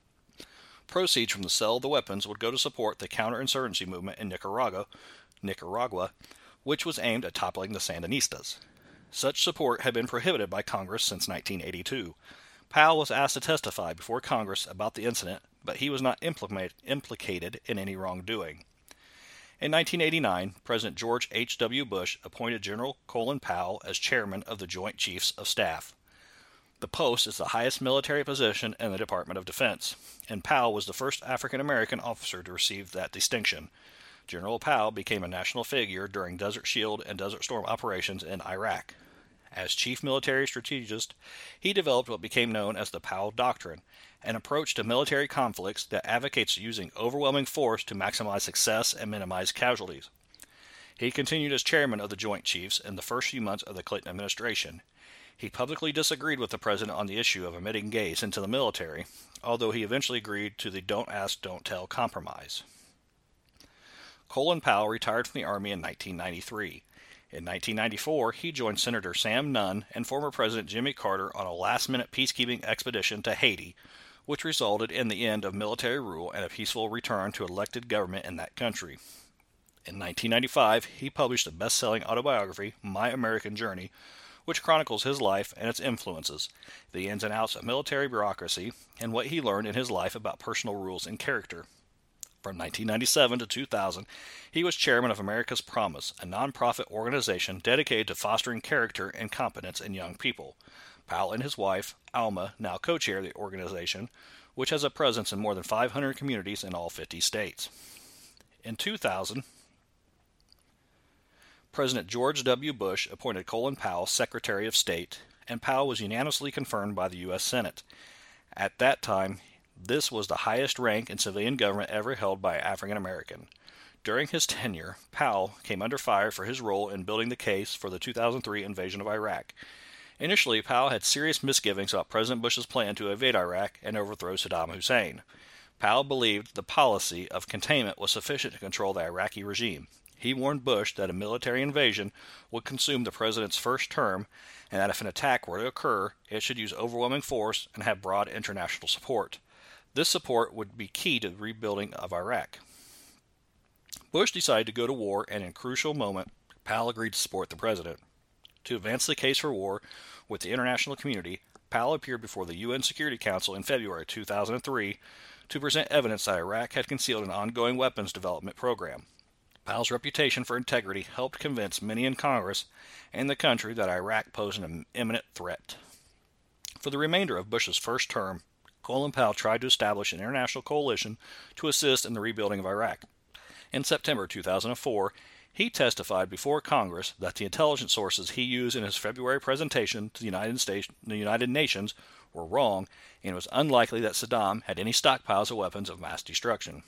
S21: Proceeds from the sale of the weapons would go to support the counterinsurgency movement in Nicaragua, which was aimed at toppling the Sandinistas. Such support had been prohibited by Congress since 1982. Powell was asked to testify before Congress about the incident, but he was not implicated in any wrongdoing. In 1989, President George H.W. Bush appointed General Colin Powell as chairman of the Joint Chiefs of Staff. The post is the highest military position in the Department of Defense, and Powell was the first African-American officer to receive that distinction. General Powell became a national figure during Desert Shield and Desert Storm operations in Iraq. As chief military strategist, he developed what became known as the Powell Doctrine, an approach to military conflicts that advocates using overwhelming force to maximize success and minimize casualties. He continued as chairman of the Joint Chiefs in the first few months of the Clinton administration. He publicly disagreed with the president on the issue of admitting gays into the military, although he eventually agreed to the Don't Ask, Don't Tell compromise. Colin Powell retired from the Army in 1993. In 1994, he joined Senator Sam Nunn and former President Jimmy Carter on a last-minute peacekeeping expedition to Haiti, which resulted in the end of military rule and a peaceful return to elected government in that country. In 1995, he published the best-selling autobiography, My American Journey, which chronicles his life and its influences, the ins and outs of military bureaucracy, and what he learned in his life about personal rules and character. From 1997 to 2000, he was chairman of America's Promise, a nonprofit organization dedicated to fostering character and competence in young people. Powell and his wife, Alma, now co-chair the organization, which has a presence in more than 500 communities in all 50 states. In 2000, President George W. Bush appointed Colin Powell Secretary of State, and Powell was unanimously confirmed by the U.S. Senate. At that time, this was the highest rank in civilian government ever held by an African American. During his tenure, Powell came under fire for his role in building the case for the 2003 invasion of Iraq. Initially, Powell had serious misgivings about President Bush's plan to invade Iraq and overthrow Saddam Hussein. Powell believed the policy of containment was sufficient to control the Iraqi regime. He warned Bush that a military invasion would consume the president's first term, and that if an attack were to occur, it should use overwhelming force and have broad international support. This support would be key to the rebuilding of Iraq. Bush decided to go to war, and in a crucial moment, Powell agreed to support the president. To advance the case for war with the international community, Powell appeared before the UN Security Council in February 2003 to present evidence that Iraq had concealed an ongoing weapons development program. Powell's reputation for integrity helped convince many in Congress and the country that Iraq posed an imminent threat. For the remainder of Bush's first term, Colin Powell tried to establish an international coalition to assist in the rebuilding of Iraq. In September 2004, he testified before Congress that the intelligence sources he used in his February presentation to the United Nations were wrong, and it was unlikely that Saddam had any stockpiles of weapons of mass destruction.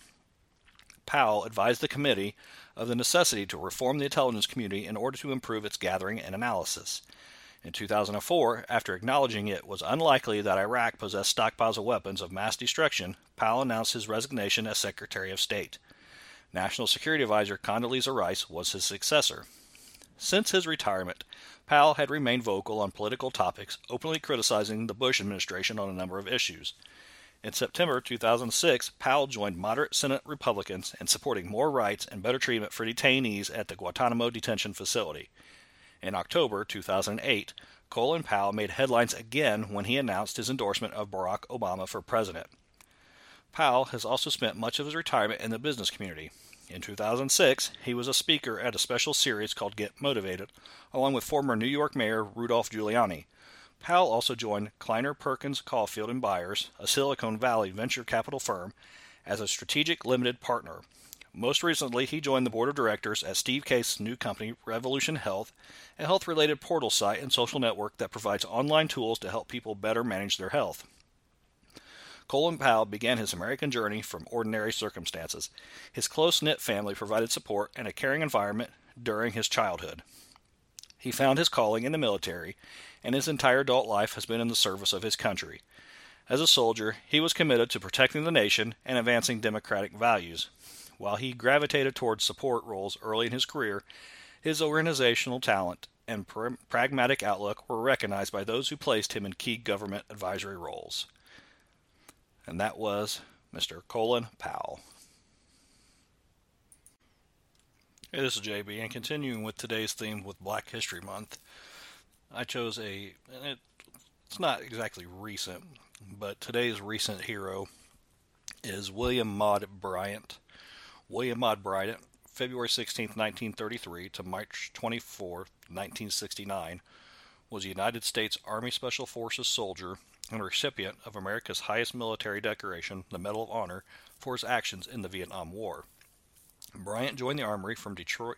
S21: Powell advised the committee of the necessity to reform the intelligence community in order to improve its gathering and analysis. In 2004, after acknowledging it was unlikely that Iraq possessed stockpiles of weapons of mass destruction, Powell announced his resignation as Secretary of State. National Security Advisor Condoleezza Rice was his successor. Since his retirement, Powell had remained vocal on political topics, openly criticizing the Bush administration on a number of issues. In September 2006, Powell joined moderate Senate Republicans in supporting more rights and better treatment for detainees at the Guantanamo detention facility. In October 2008, Colin Powell made headlines again when he announced his endorsement of Barack Obama for president. Powell has also spent much of his retirement in the business community. In 2006, he was a speaker at a special series called Get Motivated, along with former New York Mayor Rudolph Giuliani. Powell also joined Kleiner Perkins Caulfield & Byers, a Silicon Valley venture capital firm, as a strategic limited partner. Most recently, he joined the board of directors at Steve Case's new company, Revolution Health, a health-related portal site and social network that provides online tools to help people better manage their health. Colin Powell began his American journey from ordinary circumstances. His close-knit family provided support and a caring environment during his childhood. He found his calling in the military, and his entire adult life has been in the service of his country. As a soldier, he was committed to protecting the nation and advancing democratic values. While he gravitated towards support roles early in his career, his organizational talent and pragmatic outlook were recognized by those who placed him in key government advisory roles. And that was Mr. Colin Powell. Hey, this is JB, and continuing with today's theme with Black History Month, I chose it's not exactly recent, but today's recent hero is William Maud Bryant. William Maud Bryant, February 16, 1933 to March 24, 1969, was a United States Army Special Forces soldier and a recipient of America's highest military decoration, the Medal of Honor, for his actions in the Vietnam War. Bryant joined the Army from Detroit,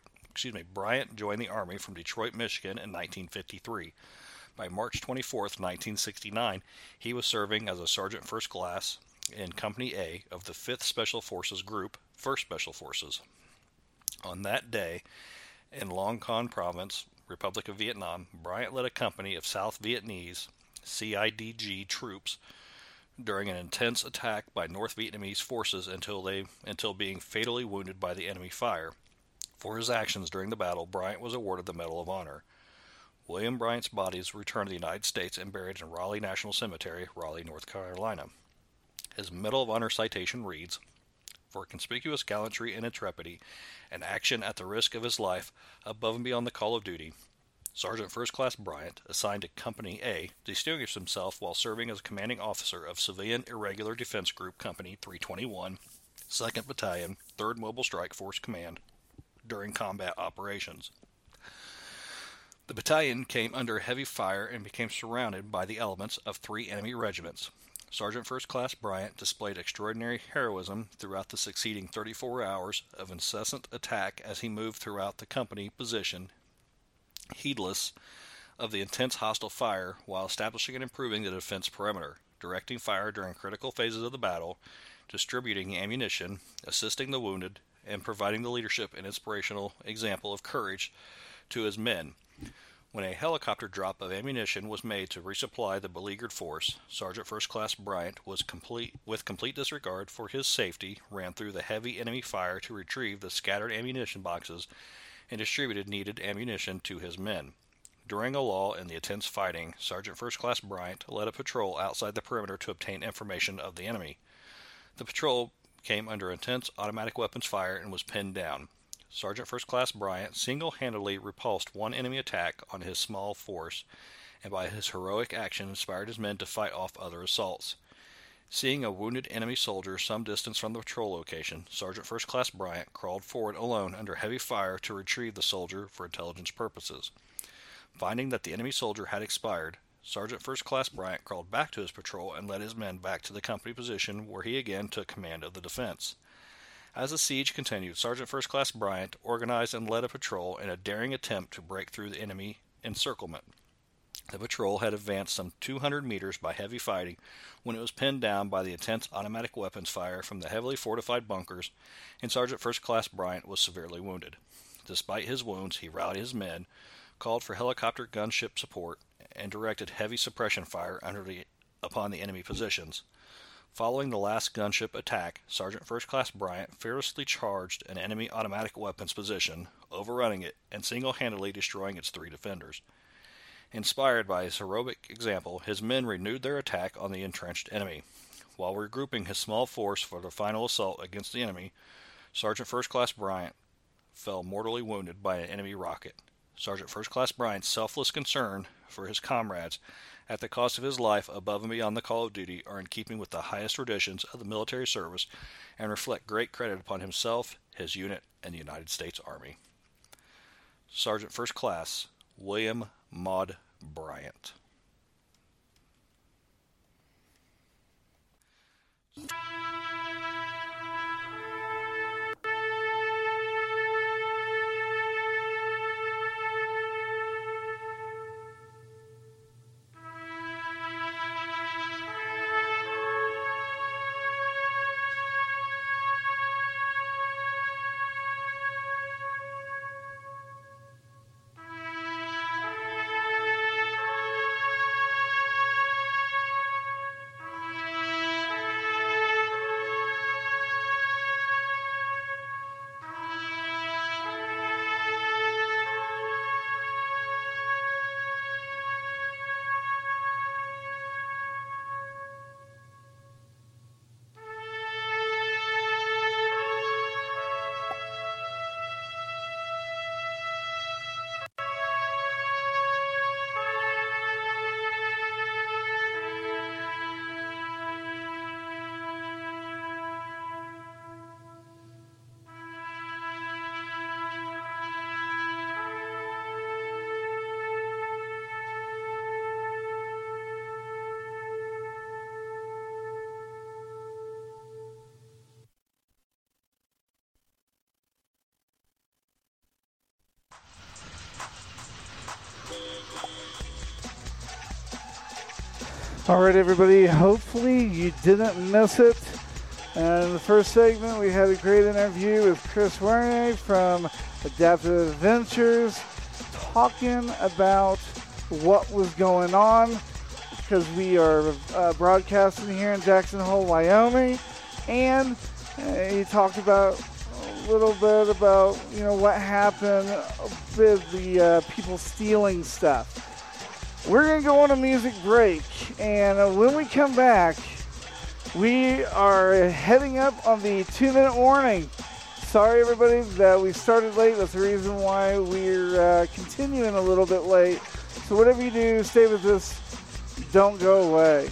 S21: Michigan in 1953. By March 24, 1969, he was serving as a Sergeant First Class in Company A of the 5th Special Forces Group, 1st Special Forces. On that day, in Long Con Province, Republic of Vietnam, Bryant led a company of South Vietnamese CIDG troops during an intense attack by North Vietnamese forces until being fatally wounded by the enemy fire. For his actions during the battle, Bryant was awarded the Medal of Honor. William Bryant's body is returned to the United States and buried in Raleigh National Cemetery, Raleigh, North Carolina. His Medal of Honor citation reads, "For conspicuous gallantry and intrepidity, and action at the risk of his life above and beyond the call of duty, Sergeant First Class Bryant, assigned to Company A, distinguished himself while serving as commanding officer of Civilian Irregular Defense Group Company 321, 2nd Battalion, 3rd Mobile Strike Force Command, during combat operations. The battalion came under heavy fire and became surrounded by the elements of 3 enemy regiments. Sergeant First Class Bryant displayed extraordinary heroism throughout the succeeding 34 hours of incessant attack as he moved throughout the company position, heedless of the intense hostile fire while establishing and improving the defense perimeter, directing fire during critical phases of the battle, distributing ammunition, assisting the wounded, and providing the leadership and inspirational example of courage to his men. When a helicopter drop of ammunition was made to resupply the beleaguered force, Sergeant First Class Bryant was with complete disregard for his safety, ran through the heavy enemy fire to retrieve the scattered ammunition boxes and distributed needed ammunition to his men. During a lull in the intense fighting, Sergeant First Class Bryant led a patrol outside the perimeter to obtain information of the enemy. The patrol came under intense automatic weapons fire and was pinned down. Sergeant First Class Bryant single-handedly repulsed one enemy attack on his small force, and by his heroic action inspired his men to fight off other assaults. Seeing a wounded enemy soldier some distance from the patrol location, Sergeant First Class Bryant crawled forward alone under heavy fire to retrieve the soldier for intelligence purposes. Finding that the enemy soldier had expired, Sergeant First Class Bryant crawled back to his patrol and led his men back to the company position where he again took command of the defense. As the siege continued, Sergeant First Class Bryant organized and led a patrol in a daring attempt to break through the enemy encirclement. The patrol had advanced some 200 meters by heavy fighting when it was pinned down by the intense automatic weapons fire from the heavily fortified bunkers, and Sergeant First Class Bryant was severely wounded. Despite his wounds, he rallied his men, called for helicopter gunship support, and directed heavy suppression fire upon the enemy positions. Following the last gunship attack, Sergeant First Class Bryant fearlessly charged an enemy automatic weapons position, overrunning it and single-handedly destroying its 3 defenders. Inspired by his heroic example, his men renewed their attack on the entrenched enemy. While regrouping his small force for the final assault against the enemy, Sergeant First Class Bryant fell mortally wounded by an enemy rocket. Sergeant First Class Bryant's selfless concern for his comrades at the cost of his life above and beyond the call of duty are in keeping with the highest traditions of the military service and reflect great credit upon himself, his unit, and the United States Army. Sergeant First Class William Maud Bryant.
S9: All right, everybody. Hopefully you didn't miss it. In the first segment, we had a great interview with Chris Werner from Adaptive Adventures, talking about what was going on, because we are broadcasting here in Jackson Hole, Wyoming, and he talked about little bit about, what happened with the people stealing stuff. We're going to go on a music break, and when we come back, we are heading up on the 2-minute warning. Sorry, everybody, that we started late. That's the reason why we're continuing a little bit late. So whatever you do, stay with us. Don't go away.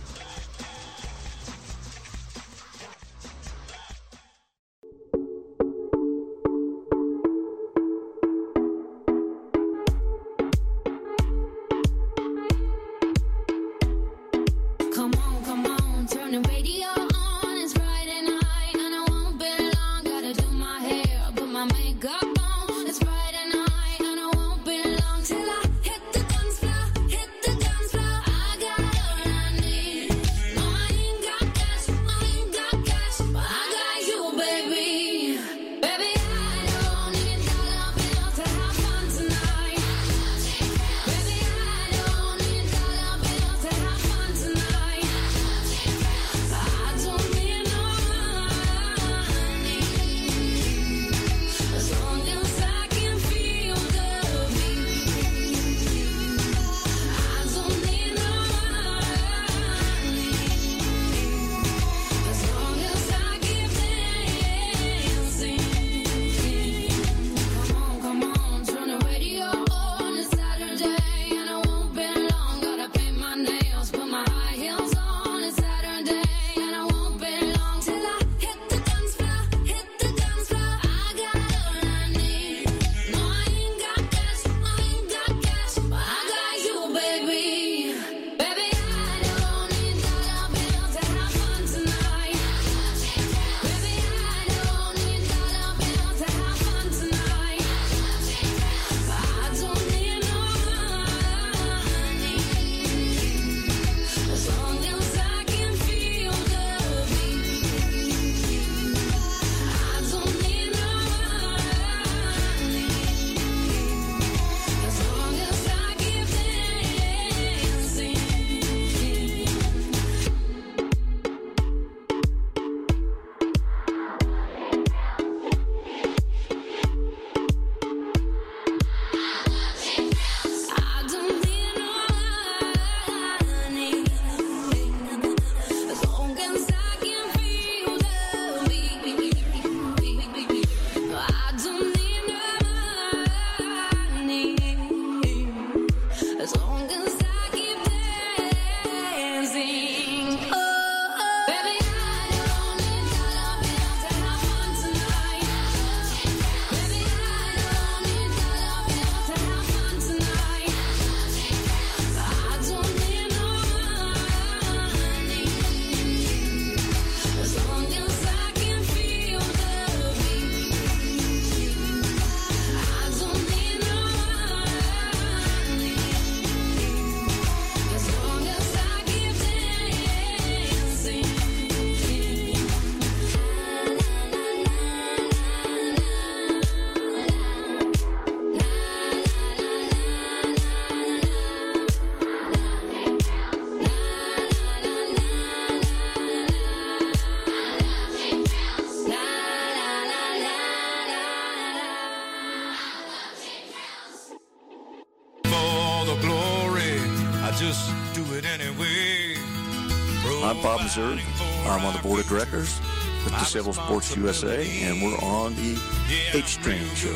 S2: I'm Bob Zerg. I'm on the board of directors with Disabled Sports USA, and we're on the H Train Show.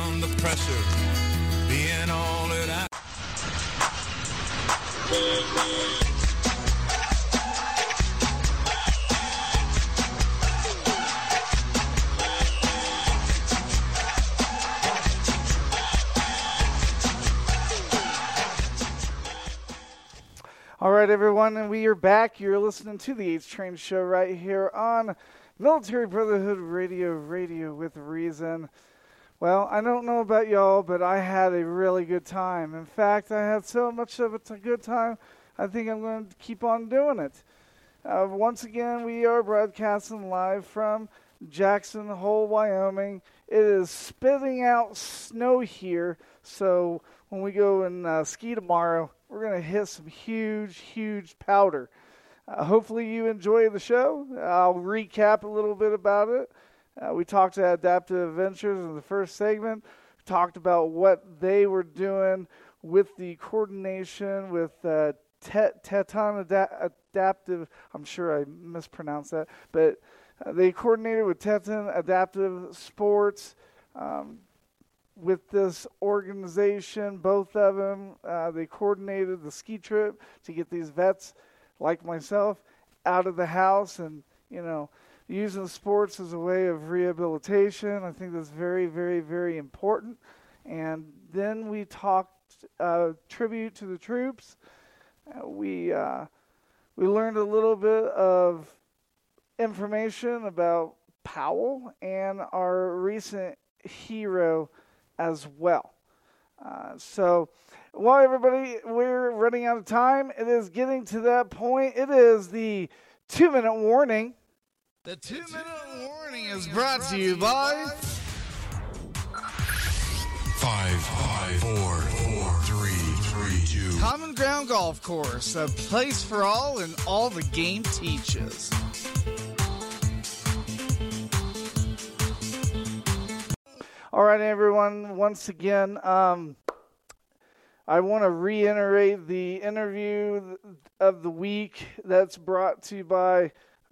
S9: All right, everyone, and we are back. You're listening to the H Train Show right here on Military Brotherhood Radio with Reason. Well, I don't know about y'all, but I had a really good time. In fact, I had so much of a good time, I think I'm going to keep on doing it. Once again, we are broadcasting live from Jackson Hole, Wyoming. It is spitting out snow here, so when we go and ski tomorrow, we're going to hit some huge powder. Hopefully you enjoy the show. I'll recap a little bit about it, We talked to Adaptive Adventures in the first segment, talked about what they were doing with the coordination with Teton Adaptive. I'm sure I mispronounced that, but they coordinated with Teton Adaptive Sports with this organization, both of them. They coordinated the ski trip to get these vets like myself out of the house and, using sports as a way of rehabilitation. I think that's very, very, very important. And then we talked tribute to the troops. We learned a little bit of information about Powell and our recent hero as well. So while everybody, we're running out of time, it is getting to that point. It is the 2-minute warning.
S5: The 2-minute warning is brought to you by
S22: 5, 4, 3, 2.
S5: Common Ground Golf Course, a place for all and all the game teaches.
S9: All right, everyone, once again, I want to reiterate the interview of the week that's brought to you by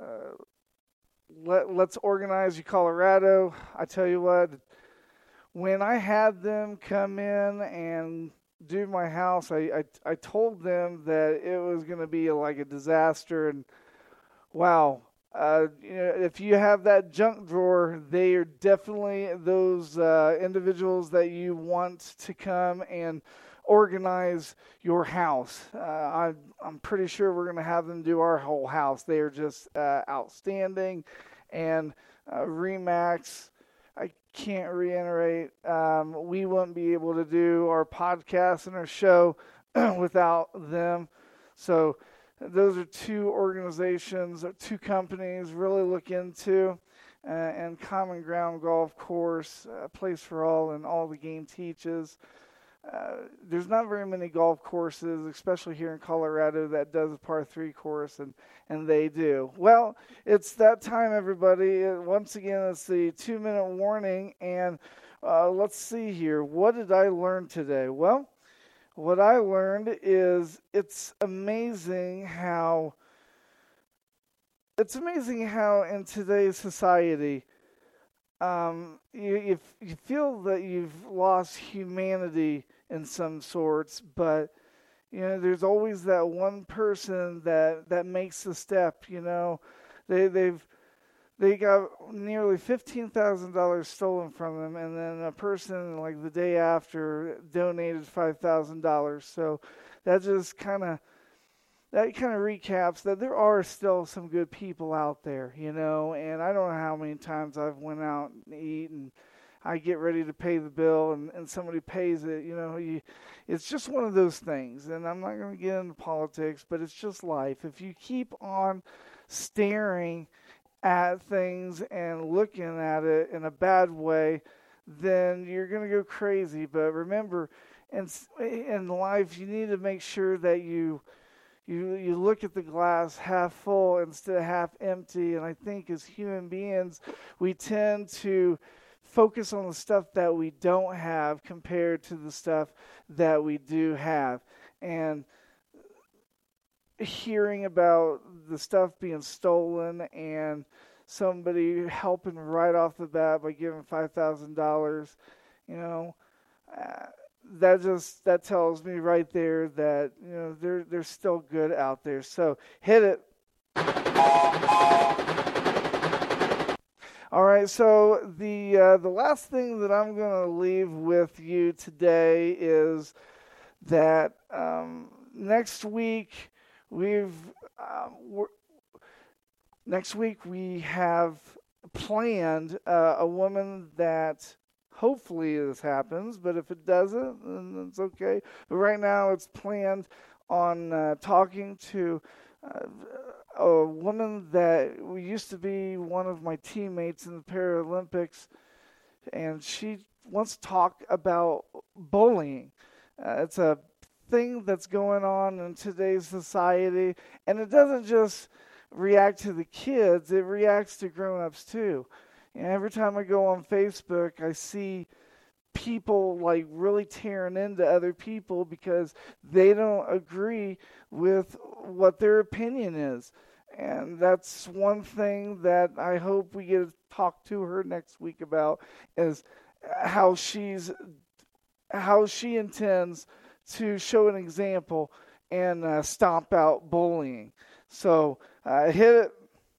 S9: Let's Organize You Colorado. I tell you what, when I had them come in and do my house, I told them that it was going to be like a disaster. And wow, if you have that junk drawer, they are definitely those individuals that you want to come and organize your house. I'm pretty sure we're going to have them do our whole house. They are just outstanding. And RE/MAX, I can't reiterate, we wouldn't be able to do our podcast and our show without them. So those are two organizations, two companies really look into, and Common Ground Golf Course, a place for all and all the game teaches. There's not very many golf courses, especially here in Colorado, that does a par 3 course, and they do. Well, it's that time, everybody. Once again, it's the 2-minute warning, and let's see here. What did I learn today? Well, what I learned is it's amazing how in today's society, you feel that you've lost humanity in some sorts, but there's always that one person that makes the step. They got nearly $15,000 stolen from them, and then a person like the day after donated $5,000. So that just kind of recaps that there are still some good people out there, and I don't know how many times I've went out and eat and I get ready to pay the bill and somebody pays it. It's just one of those things, and I'm not going to get into politics, but it's just life. If you keep on staring at things and looking at it in a bad way, then you're going to go crazy. But remember, in life, you need to make sure that you look at the glass half full instead of half empty. And I think as human beings, we tend to focus on the stuff that we don't have compared to the stuff that we do have. And hearing about the stuff being stolen and somebody helping right off the bat by giving $5,000, that tells me right there that they're still good out there. So hit it. All right, so the last thing that I'm going to leave with you today is that next week we have planned a woman that hopefully this happens, but if it doesn't, then it's okay. But right now it's planned on talking to a woman that used to be one of my teammates in the Paralympics, and she wants to talk about bullying. It's a thing that's going on in today's society, and it doesn't just react to the kids, it reacts to grown-ups too. And every time I go on Facebook, I see people like really tearing into other people because they don't agree with what their opinion is. And that's one thing that I hope we get to talk to her next week about, is how she intends to show an example and stomp out bullying. So hit it.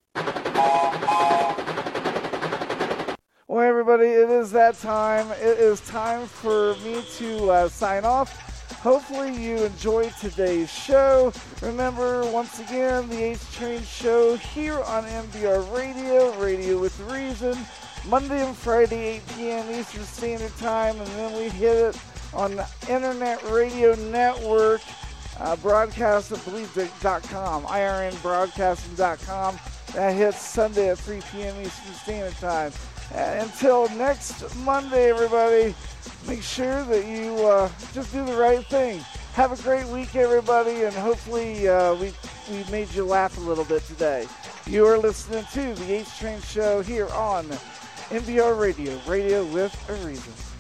S9: Well, everybody, it is that time. It is time for me to sign off. Hopefully you enjoyed today's show. Remember, once again, the H-Train Show here on MBR Radio, Radio with Reason, Monday and Friday, 8 p.m. Eastern Standard Time, and then we hit it on the Internet Radio Network, broadcastofbelieve.com, irnbroadcasting.com. That hits Sunday at 3 p.m. Eastern Standard Time. Until next Monday, everybody, make sure that you just do the right thing. Have a great week, everybody, and hopefully we made you laugh a little bit today. You are listening to the H-Train Show here on MBR Radio, Radio with a Reason.